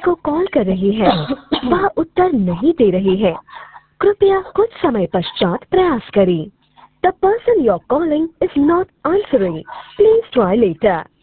जिसको कॉल कर रही है वह उत्तर नहीं दे रही है। कृपया कुछ समय पश्चात प्रयास करें। The person you're calling is not answering. Please try later.